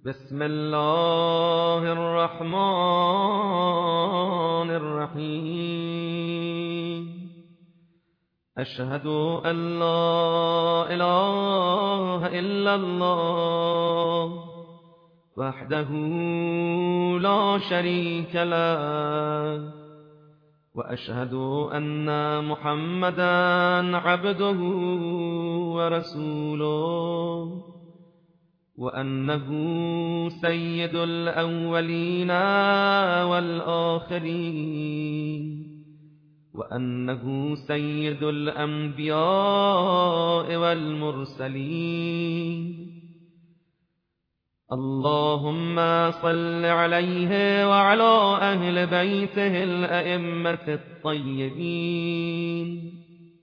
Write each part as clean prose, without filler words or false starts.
بسم الله الرحمن الرحيم أشهد أن لا إله إلا الله وحده لا شريك له وأشهد أن محمدا عبده ورسوله وأنه سيد الأولين والآخرين وأنه سيد الأنبياء والمرسلين اللهم صل عليه وعلى أهل بيته الأئمة الطيبين.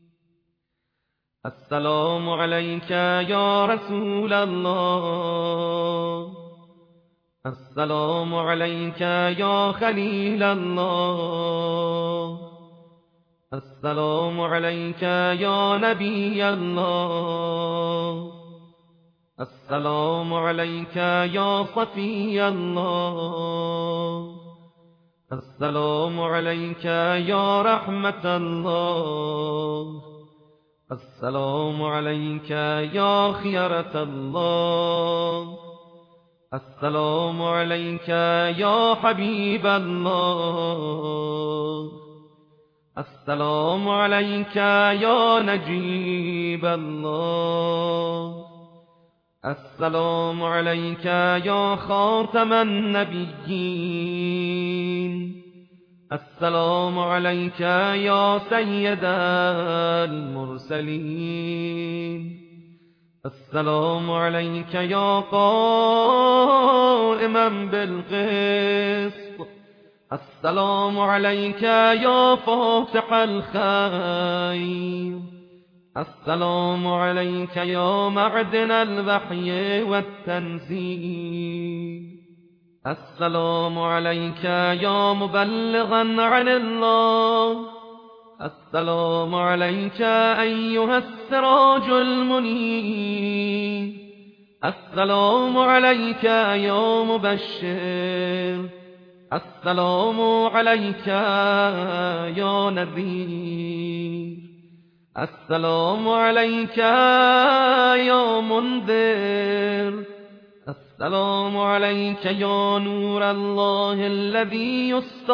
السلام عليك يا رسول الله، السلام عليك يا خليل الله، السلام عليك يا نبي الله، السلام عليك يا صفي الله، السلام عليك يا رحمة الله، السلام عليك يا خيرة الله، السلام عليك يا حبيب الله، السلام عليك يا نجيب الله، السلام عليك يا خاتم النبيين، السلام عليك يا سيد المرسلين، السلام عليك يا قائما بالقسط، السلام عليك يا فاتح الخير، السلام عليك يا معدن الوحي والتنزيل، السلام عليك يا مبلغا عن الله، السلام عليك أيها السراج المنير، السلام عليك يا مبشر، السلام عليك يا نذير، السلام عليك يا منذر، السلام عليك يا نور الله الذي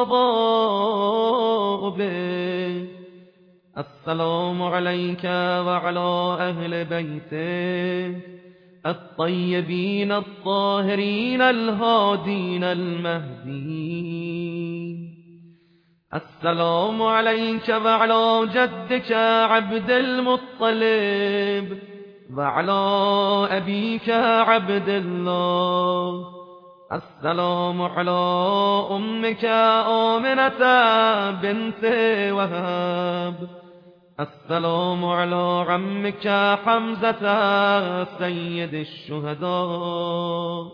يستضاء به، السلام عليك وعلى أهل بيته الطيبين الطاهرين الهادين المهديين، السلام عليك وعلى جدك عبد المطلب وعلى أبيك عبد الله، السلام على أمك آمنة بنت وهب، السلام على عمك حمزة سيد الشهداء،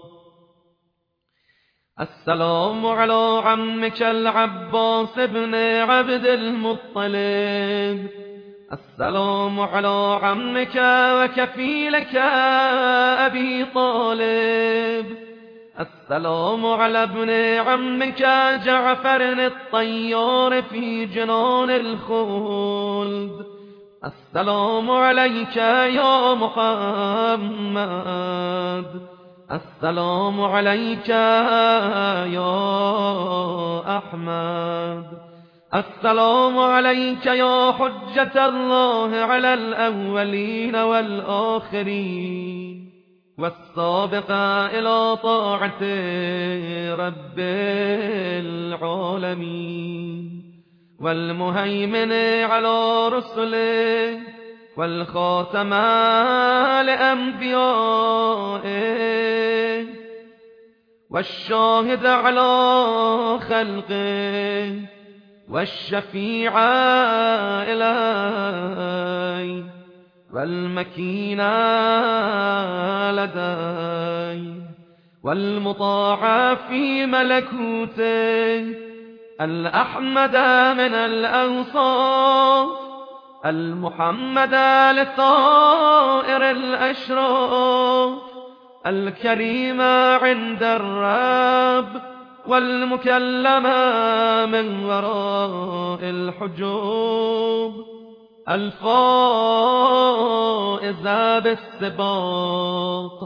السلام على عمك العباس بن عبد المطلب، السلام على عمك وكفيلك أبي طالب، السلام على ابن عمك جعفر الطيار في جنان الخلد، السلام عليك يا محمد، السلام عليك يا أحمد، السلام عليك يا حجة الله على الأولين والآخرين والسابق إلى طاعة رب العالمين والمهيمن على رسله والخاتم لأنبيائه والشاهد على خلقه والشفيع إليه والمكين لديه والمطاع في ملكوته الأحمد من الأوصاف المحمد لطائر الأشراف الكريمة عند الرب والمكلمة من وراء الحجوب، الفائزة بالسباق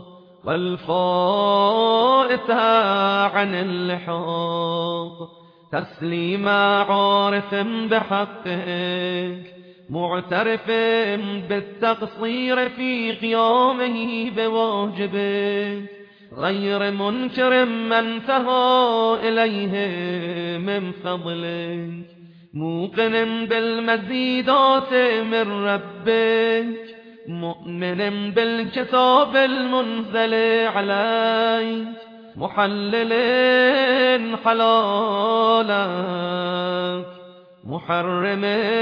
والفائتة عن اللحاق، تسليما عارف بحقك معترف بالتقصير في قيامه بواجبك، غير منكر ما انتهى إليه من فضلك، موقن بالمزيدات من ربك، مؤمن بالكتاب المنزل عليك، محلل حلالك، محرم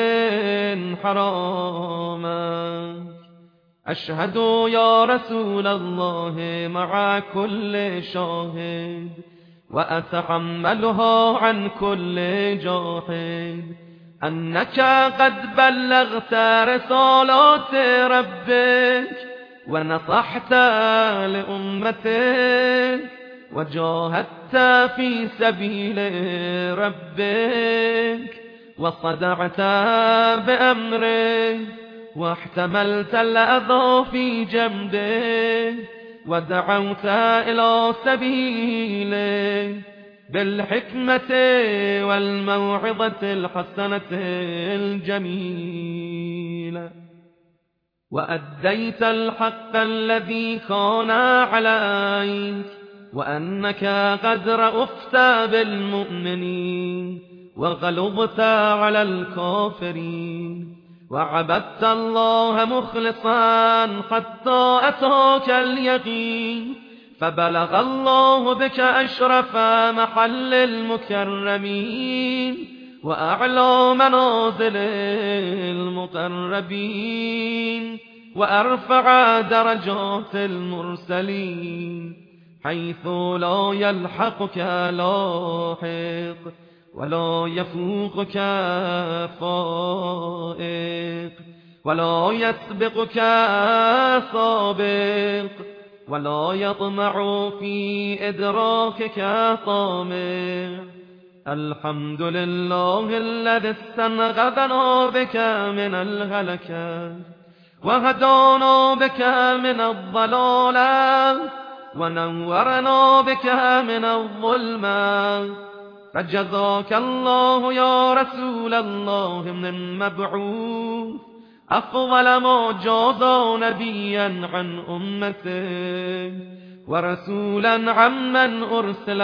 حرامك. أشهد يا رسول الله مع كل شاهد، وأتحملها عن كل جاحد، أنك قد بلغت رسالات ربك ونصحت لأمتك وجاهدت في سبيل ربك وصدعت بأمره واحتملت الأذى في جنبه ودعوت إلى سبيله بالحكمة والموعظة الحسنة الجميلة، وأديت الحق الذي كان عليك، وأنك قد رأفت بالمؤمنين وغلظت على الكافرين، وعبدت الله مخلصا حتى أتاك اليقين، فبلغ الله بك أشرف محل المكرمين وأعلى منازل المقربين وأرفع درجات المرسلين، حيث لا يلحقك لاحق ولا يفوقك فائق ولا يسبقك سابق ولا يطمع في إدراكك طامع. الحمد لله الذي استنقذنا بك من الهلكة وهدانا بك من الضلالة ونورنا بك من الظلمة، فجزاك الله يا رسول الله من مبعوث أفضل ما جاز نبيا عن أمته ورسولا عمن أرسل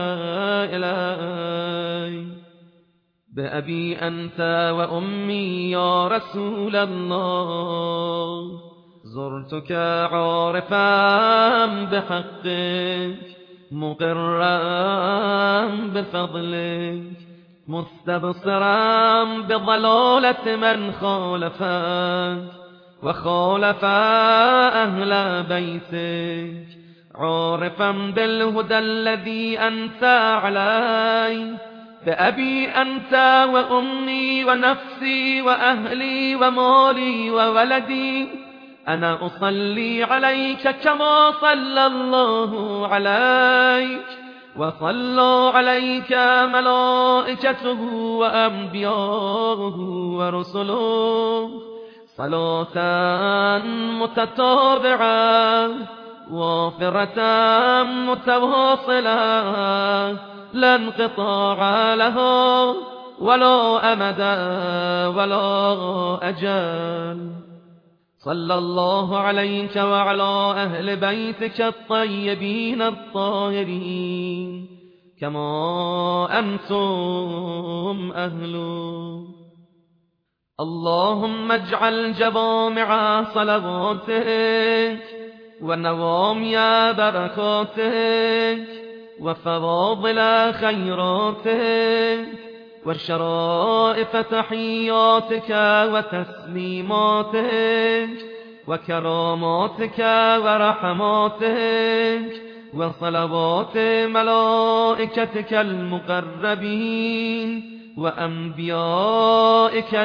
إليه. بأبي أنت وأمي يا رسول الله، زرتك عارفا بحقك مقرا بفضلك مستبصرا بضلالة من خالفك وخالف أهل بيتك، عارفا بالهدى الذي أنت عليه. بأبي أنت وأمي ونفسي وأهلي ومالي وولدي أنا أصلي عليك كما صلى الله عليك وصلى عليك ملائكته وأنبياؤه ورسله صلاة متتابعة وافرة متواصلة لا انقطاع لها ولا أمد ولا أجل. صلى الله عليك وعلى أهل بيتك الطيبين الطاهرين كما أنتم أهله. اللهم اجعل جوامع صلواتك ونوامي بركاتك وفواضل خيراتك وشرائف تحياتك وتسليماتك وكراماتك ورحماتك وصلوات ملائكتك المقربين وأنبيائك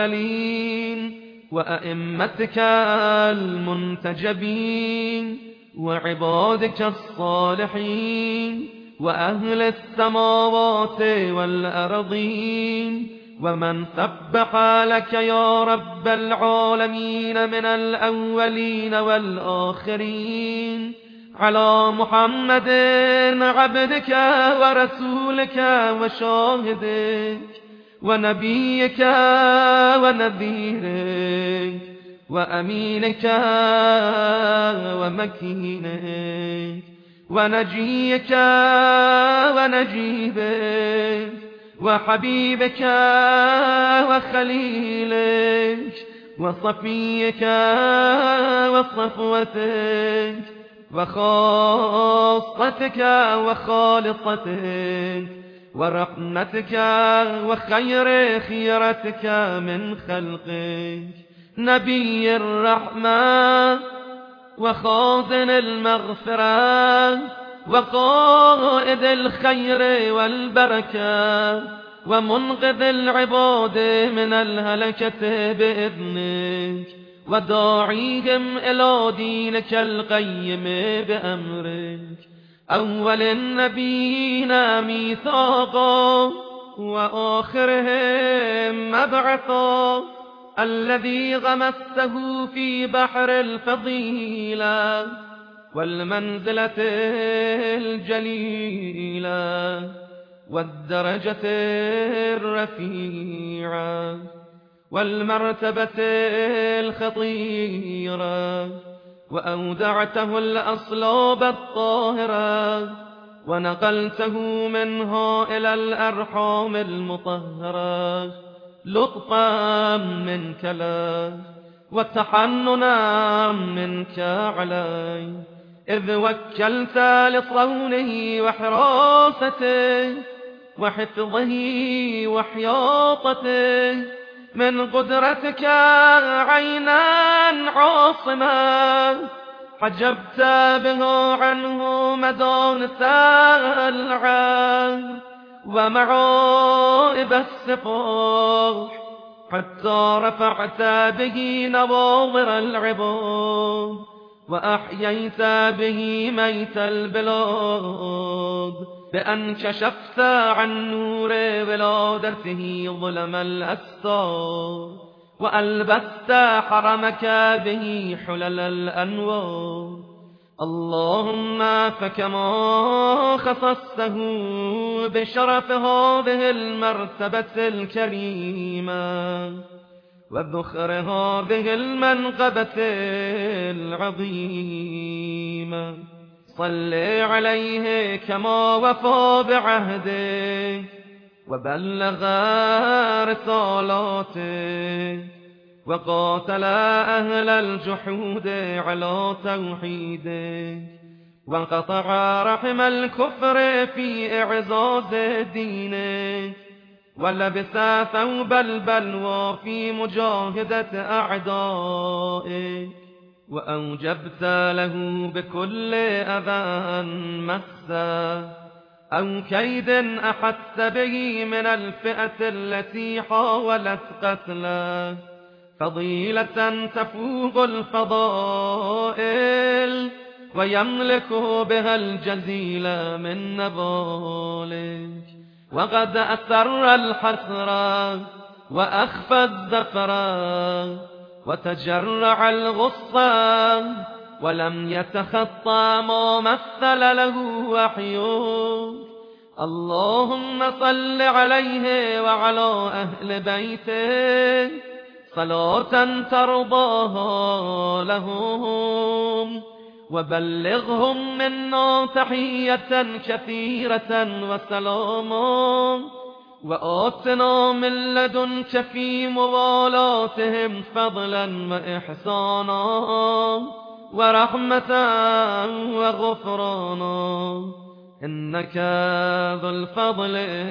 المرسلين وأئمتك المنتجبين وعبادك الصالحين وأهل السماوات والأرضين ومن سبح لك يا رب العالمين من الأولين والآخرين على محمد عبدك ورسولك وشاهدك ونبيك ونذيرك وأمينك ومكينك ونجيك ونجيبك وحبيبك وخليلك وصفيك وصفوتك وخاصتك وخالصتك ورحمتك وخير خيرتك من خلقك نبي الرحمة وخازن المغفرة وقائد الخير والبركة ومنقذ العباد من الهلكة بإذنك وداعيهم إلى دينك القيم بأمرك أول النبيين ميثاقا وآخرهم مبعثا الذي غمسته في بحر الفضيلة والمنزلة الجليلة والدرجة الرفيعة والمرتبة الخطيرة وأودعته الأصلاب الطاهرة ونقلته منها إلى الأرحام المطهرة لطفا منك له وتحننا منك علي إذ وكلت لصونه وحراسته وحفظه وحياطته من قدرتك عينا عاصمة حجبت بها عنه مدانس العار ومعائب السفاح حتى رفعت به نواظر العباد وأحييت به ميت البلاد بأن كشفت عن نور ولادته ظلم الأستار وألبست حرمك به حلل الأنوار اللهم فكما خصصته بشرف هذه المرتبة الكريمة وذخر هذه المنقبة العظيمة صل عليه كما وفى بعهده وبلغ رسالاته وقاتل أهل الجحود على توحيده وانقطع رحم الكفر في إعزاز دينه ولبس ثوب البلوى في مجاهدة أعدائه وأوجبت له بكل أذى مسه أو كيد أحس به من الفئة التي حاولت قتله فضيلة تفوق الفضائل ويملك بها الجزيل من نبالك وقد أسر الحسرة وأخفى الزفرة وتجرع الغصة ولم يتخطى ما مثل له وحيه اللهم صل عليه وعلى أهل بيته صلاة ترضاها لهم وبلغهم منا تحية كثيرة وسلاما وآتنا من لدنك في موالاتهم فضلا وإحسانا ورحمة وغفرانا إنك ذو الفضل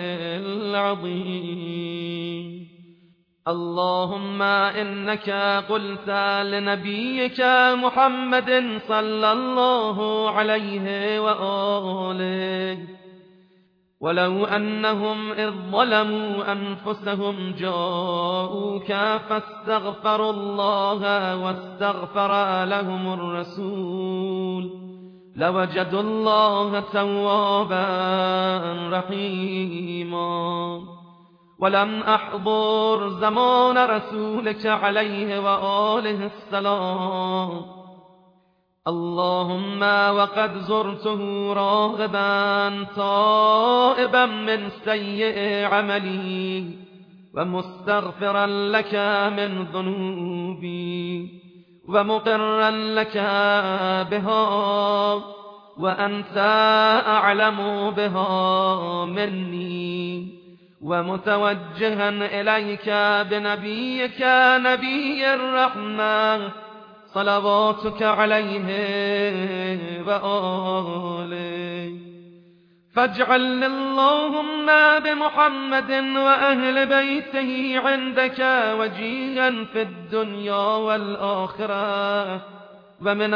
العظيم اللهم إنك قلت لنبيك محمد صلى الله عليه وآله ولو أنهم إذ ظلموا أنفسهم جاءوك فاستغفروا الله واستغفر لهم الرسول لوجدوا الله توابا رحيما. ولم أحضر زمان رسولك عليه وآله السلام، اللهم وقد زرته راغبا تائبا من سيء عملي ومستغفرا لك من ذنوبي ومقرا لك بها وأنت أعلم بها مني، ومتوجها إليك بنبيك نبي الرحمة صلواتك عليه وآله. فاجعل اللهم بمحمد وأهل بيته عندك وجيها في الدنيا والآخرة ومن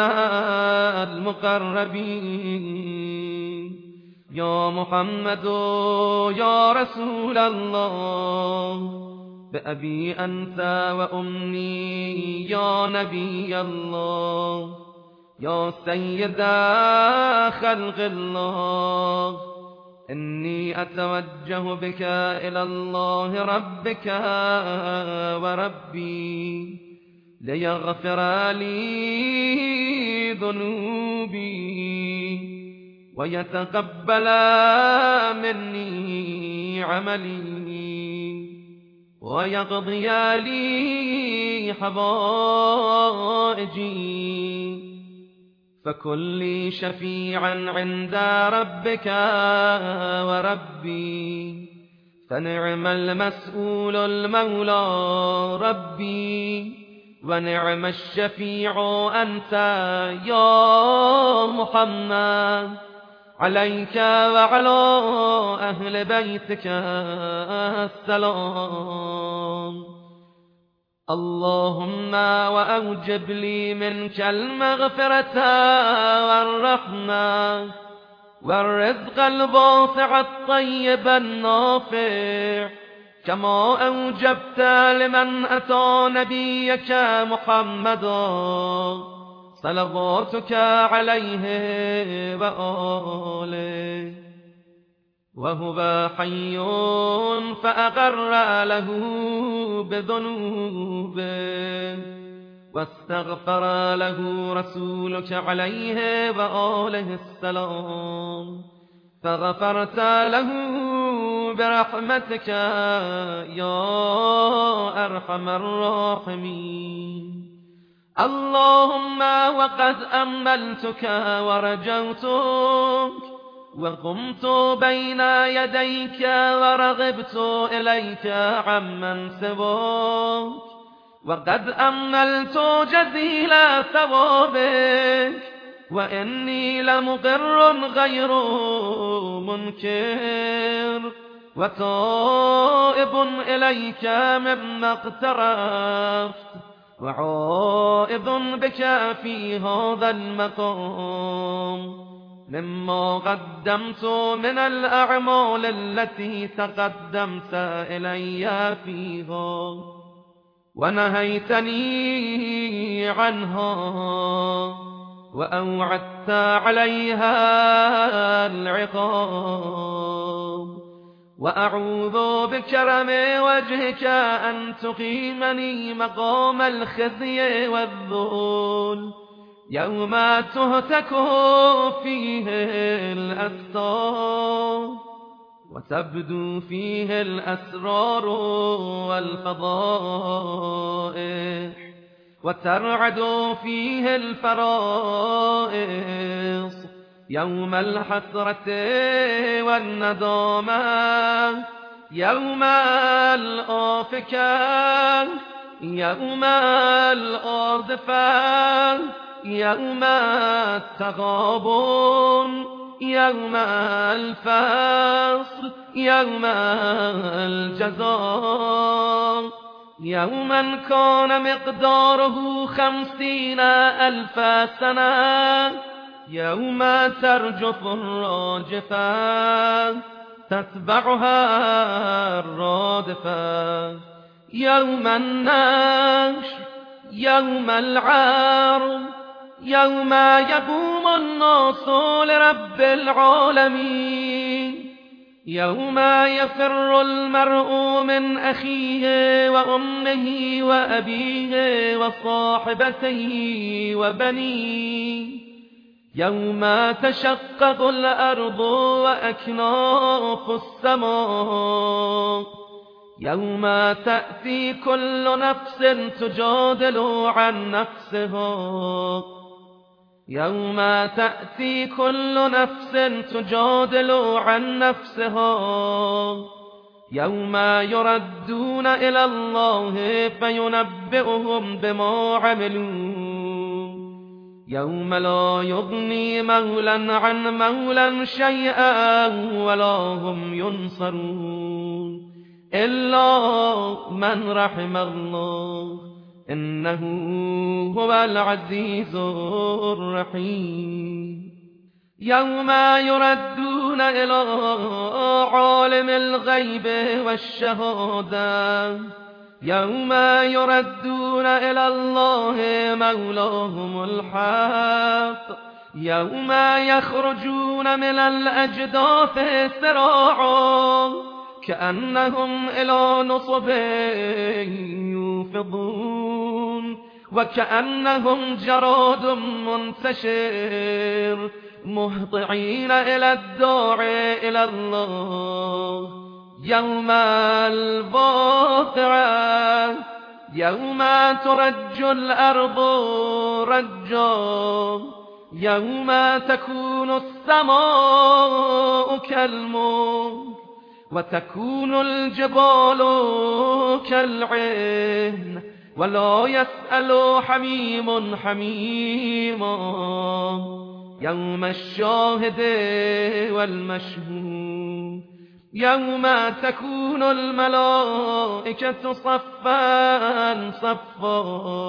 المقربين. يا محمد يا رسول الله، بأبي أنت وأمي يا نبي الله، يا سيد خلق الله، إني أتوجه بك إلى الله ربك وربي ليغفر لي ذنوبي ويتقبل مني عملي ويقضي لي حوائجي، فكن لي شفيعا عند ربك وربي، فنعم المسؤول المولى ربي ونعم الشفيع أنت يا محمد، عليك وعلى أهل بيتك السلام. اللهم وأوجب لي منك المغفرة والرحمة والرزق الواسع الطيب النافع، كما أوجبت لمن أتى نبيك محمدا صلواتك عليه وآله وهو حي فأقر له بذنوبه واستغفر له رسولك عليه وآله السلام، فغفرت له برحمتك يا أرحم الراحمين. اللهم وقد أملتك ورجوتك وقمت بين يديك ورغبت إليك عمن سواك، وقد أملت جزيل ثوابك وإني لمقر غير منكر وتائب إليك مما اقترفت وعائذ بك في هذا المقام مما قدمت من الأعمال التي تقدمت إلي فيها ونهيتني عنها وأوعدت عليها العقاب، وأعوذ بكرم وجهك أن تقيمني مقام الخزي والذل يوم تهتك فيه الأستار وتبدو فيه الأسرار والفضائح وترعد فيه الفرائص يوم الحسرة والندامة، يوم الآفكة، يوم الآزفة، يوم التغابن، يوم الفصل، يوم الجزاء، يوما كان مقداره 50,000 سنة، يوم ترجف الراجفة تتبعها الرادفة، يوم النشر، يوم العرض، يوم يقوم الناس لرب العالمين يوم يفر المرء من أخيه وأمه وأبيه وصاحبته وبنيه يوم تشقق الأرض وأكناف السماء يوم تأتي كل نفس تجادل عن نفسها يوم تأتي كل نفس تجادل عن نفسها يوم يردون إلى الله فينبئهم بما عملوا يوم لا يغني مولا عن مولا شيئا ولا هم ينصرون إلا من رحم الله إنه هو العزيز الرحيم يوم يردون إلى عالم الغيب والشهادة يوم يردون إلى الله مولاهم الحق يوم يخرجون من الأجداث سراعا كأنهم إلى نصب يوفضون وكأنهم جراد منتشر مهطعين إلى الداعي إلى الله يوم الواقعة يوم ترج الأرض رجا يوم تكون السماء كالمهل وتكون الجبال كالعهن ولا يسأل حميم حميما يوم الشاهد والمشهود يوم تكون الملائكة صفا صفا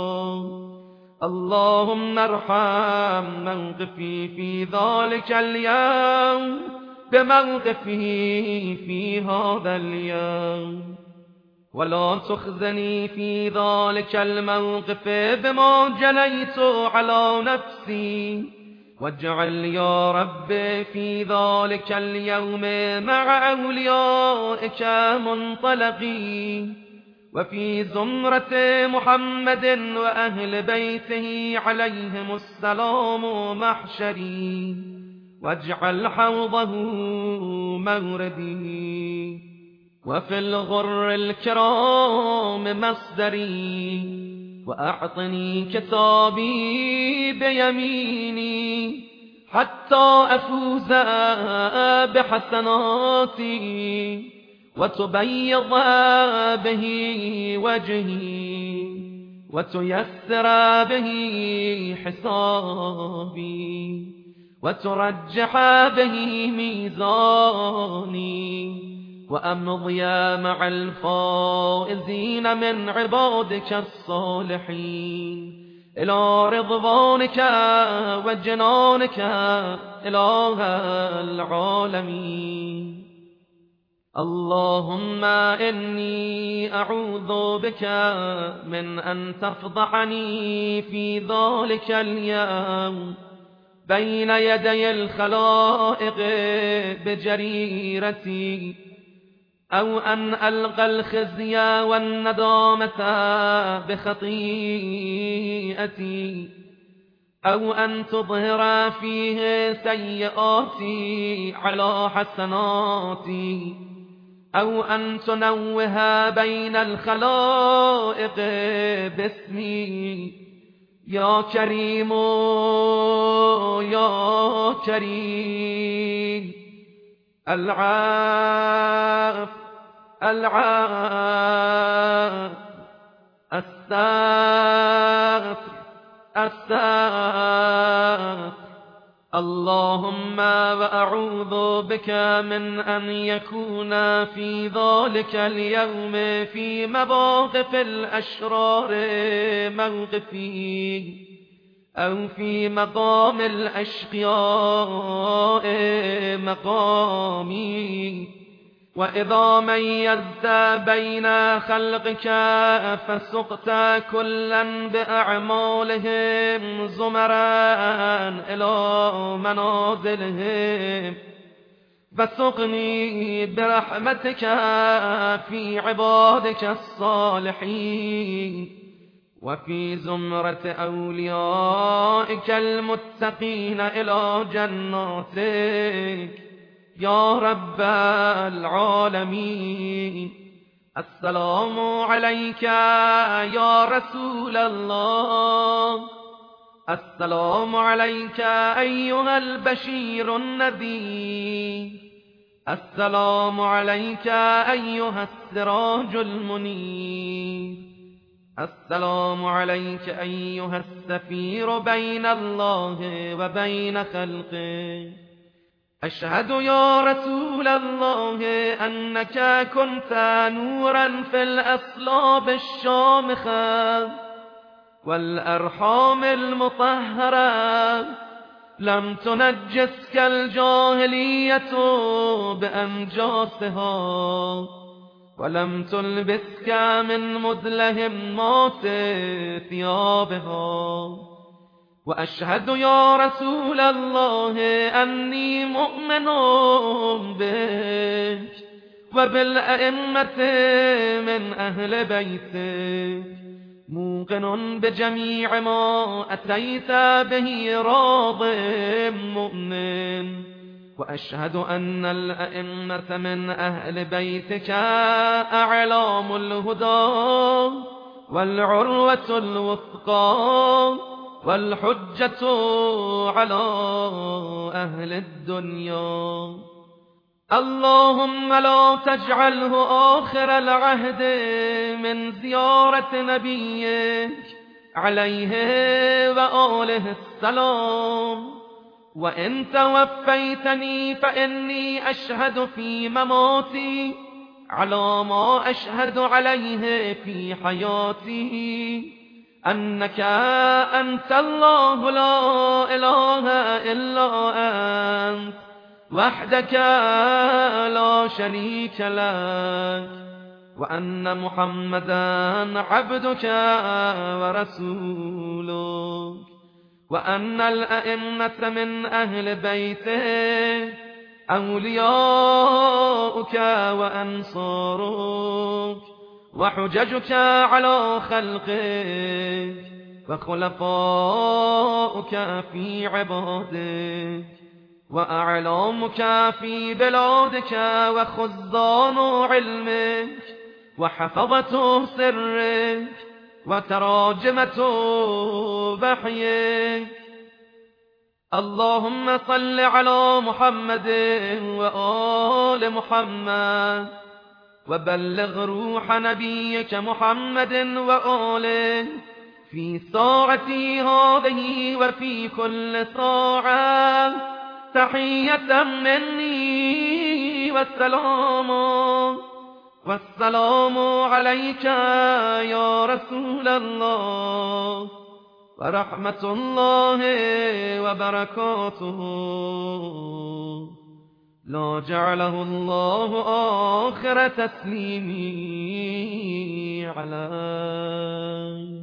اللهم ارحم موقفي في ذلك اليوم بموقفه في هذا اليوم ولا تخزني في ذلك الموقف بما جنيت على نفسي واجعل يا رب في ذلك اليوم مع أوليائك منطلقي وفي زمرة محمد وأهل بيته عليهم السلام محشري واجعل حوضه موردي وفي الغر الكرام مصدري وأعطني كتابي بيميني حتى أفوز بحسناتي وتبيض به وجهي وتيسر به حسابي وترجح به ميزاني وأمضي مع الفائزين من عبادك الصالحين إلى رضوانك وجنانك إله العالمين اللهم إني أعوذ بك من أن تفضحني في ذلك اليوم بين يدي الخلائق بجريرتي أو أن ألقى الخزي والندامة بخطيئتي أو أن تظهر فيه سيئاتي على حسناتي أو أن تنوه بين الخلائق باسمي يا كريم يا كريم العاف العاف الستر الستر اللهم وأعوذ بك من أن يكون في ذلك اليوم في مواقف الأشرار موقفي أو في مقام الأشقياء مقامي وإذا ميزت بين خلقك فسقت كلا بأعمالهم زمرا إلى منازلهم، فسقني برحمتك في عبادك الصالحين وفي زمرة أوليائك المتقين إلى جناتك يا رب العالمين. السلام عليك يا رسول الله، السلام عليك أيها البشير النذير، السلام عليك أيها السراج المنير، السلام عليك أيها السفير بين الله وبين خلقه. أشهد يا رسول الله أنك كنت نورا في الأصلاب الشامخة والأرحام المطهرة، لم تنجسك الجاهلية بأنجاسها، ولم تلبسك من مدلهمات ثيابها. وأشهد يا رسول الله أني مؤمن بك وبالأئمة من أهل بيتك، موقن بجميع ما أتيت به راض مؤمن. وأشهد أن الأئمة من أهل بيتك أعلام الهدى والعروة الوثقى والحجة على أهل الدنيا. اللهم لا تجعله آخر العهد من زيارة نبيك عليه وآله السلام. وإن توفيتني فإني أشهد في مماتي على ما أشهد عليه في حياتي، أنك أنت الله لا إله إلا أنت وحدك لا شريك لك، وأن محمدا عبدك ورسولك، وأن الأئمة من أهل بيتك أولياؤك وأنصارك وحججك على خلقك وخلفاؤك في عبادك وأعلامك في بلادك وخزان علمك وحفظة سرك وتراجمة وحيك. اللهم صل على محمد وآل محمد، وبلغ روح نبيك محمد وآله في ساعتي هذه وفي كل ساعة تحية مني والسلام عليك يا رسول الله ورحمة الله وبركاته. لا جعله الله آخر تسليمي عليك.